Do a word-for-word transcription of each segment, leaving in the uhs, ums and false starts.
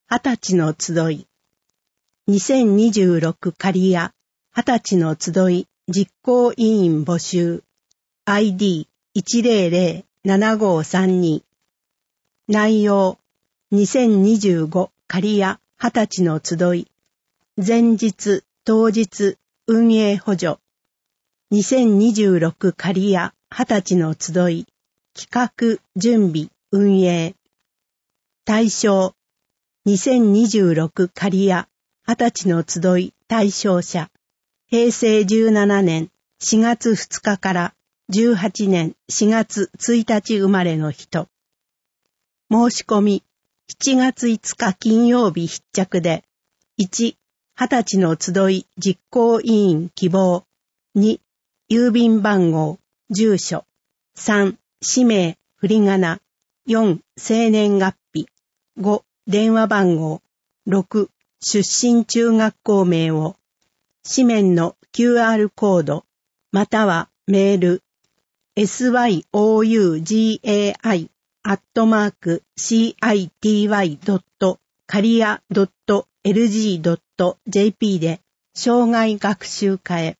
二十歳の集い。にせんにじゅうろく刈谷二十歳の集い実行委員募集 アイディーいちゼロゼロななごさんに。内容にせんにじゅうご刈谷二十歳の集い前日当日運営補助にせんにじゅうろく刈谷二十歳の集い企画準備運営対象にせんにじゅうろく刈谷二十歳の集い対象者へいせいじゅうななねんしがつふつかからじゅうはちねんしがつついたち生まれの人。申し込みしちがついつか金曜日必着でいち二十歳の集い実行委員希望に郵便番号住所さん氏名振り仮名よん生年月日ご電話番号ろく出身中学校名を紙面の キューアール コードまたはメール エスワイオーユージェーアイ アットマーク シーアイティーワイ ドット カリア ドット エルジー ドット ジェーピー で生涯学習課へ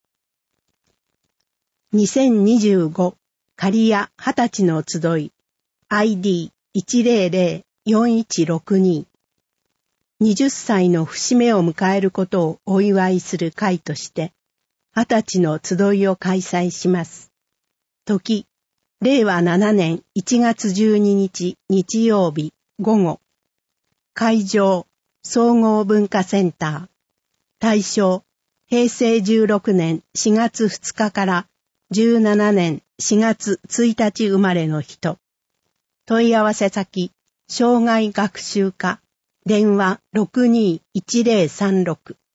にせんにじゅうご刈谷二十歳の集い アイディーいちゼロゼロよんいちろくに。はたちの節目を迎えることをお祝いする会として二十歳の集いを開催します。時、れいわななねんいちがつじゅうににち日曜日午後。会場、総合文化センター。対象、へいせいじゅうろくねんしがつふつかからじゅうななねんしがつついたち生まれの人。問い合わせ先、生涯学習課。電話ろくにいちゼロさんろく。